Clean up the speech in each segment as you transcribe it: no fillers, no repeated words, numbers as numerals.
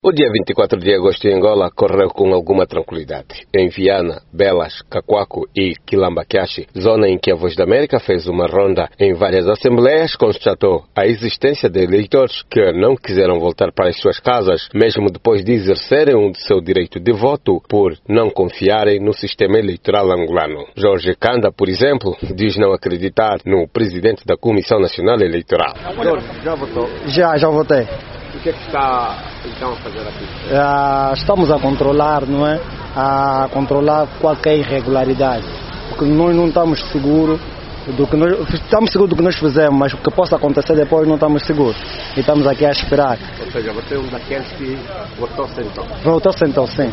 O dia 24 de agosto em Angola correu com alguma tranquilidade. Em Viana, Belas, Cacoaco e Quilamba-Quiaxi, zona em que a Voz da América fez uma ronda em várias assembleias, constatou a existência de eleitores que não quiseram voltar para as suas casas, mesmo depois de exercerem o seu direito de voto, por não confiarem no sistema eleitoral angolano. Jorge Kanda, por exemplo, diz não acreditar no presidente da Comissão Nacional Eleitoral. Jorge, já votou? Já votei. O que é que está então a fazer aqui? Estamos a controlar, não é? A controlar qualquer irregularidade. Porque nós não estamos seguros do que nós fizemos, mas o que possa acontecer depois não estamos seguros. E estamos aqui a esperar. Ou seja, você é um daqueles que votou central? Votou central, sim.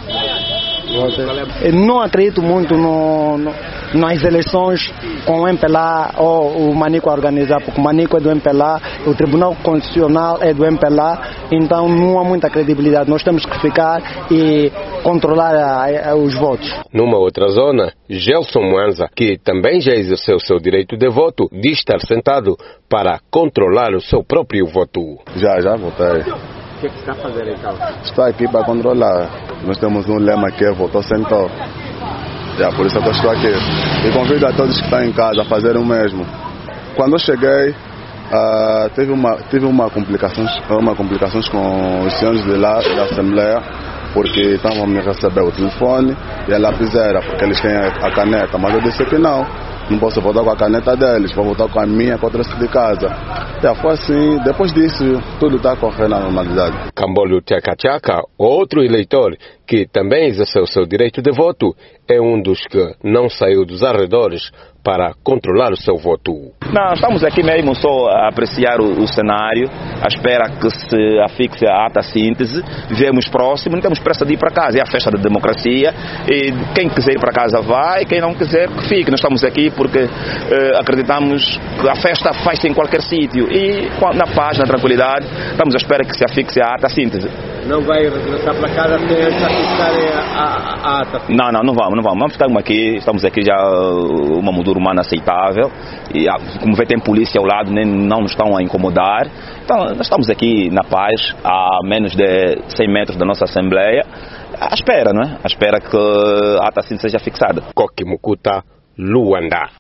Eu não acredito muito nas eleições com o MPLA ou o Manico a organizar, porque o Manico é do MPLA, o Tribunal Constitucional é do MPLA, então não há muita credibilidade. Nós temos que ficar e controlar os votos. Numa outra zona, Gelson Mwanza, que também já exerceu seu direito de voto, diz estar sentado para controlar o seu próprio voto. Já votei. O que é que está a fazer então? Estou aqui para controlar. Nós temos um lema que é votou sentou. Por isso eu estou aqui. E convido a todos que estão em casa a fazer o mesmo. Quando eu cheguei, tive uma complicações com os senhores de lá, da Assembleia, porque estavam a me receber o telefone e a lapiseira, porque eles têm a caneta. Mas eu disse que não posso votar com a caneta deles, vou votar com a minha contra esse de casa. Foi assim, depois disso, tudo está correndo na normalidade. Cambolho Tchaka, outro eleitor que também exerceu seu direito de voto, é um dos que não saiu dos arredores para controlar o seu voto. Não, estamos aqui mesmo só a apreciar o cenário, à espera que se afixe a ata síntese, vivemos próximo, não temos pressa de ir para casa, é a festa da democracia, e quem quiser ir para casa vai, quem não quiser que fique. Nós estamos aqui porque acreditamos que a festa faz-se em qualquer sítio e na paz, na tranquilidade, estamos à espera que se afixe a ata síntese. Não vai regressar para casa sem afixarem a ata? Não vamos. Estamos aqui já uma moldura humana aceitável e como vê tem polícia ao lado, nem não nos estão a incomodar. Então nós estamos aqui na paz, a menos de 100 metros da nossa Assembleia, à espera, não é? À espera que a ata síntese seja fixada. Koki Mukuta, Luanda.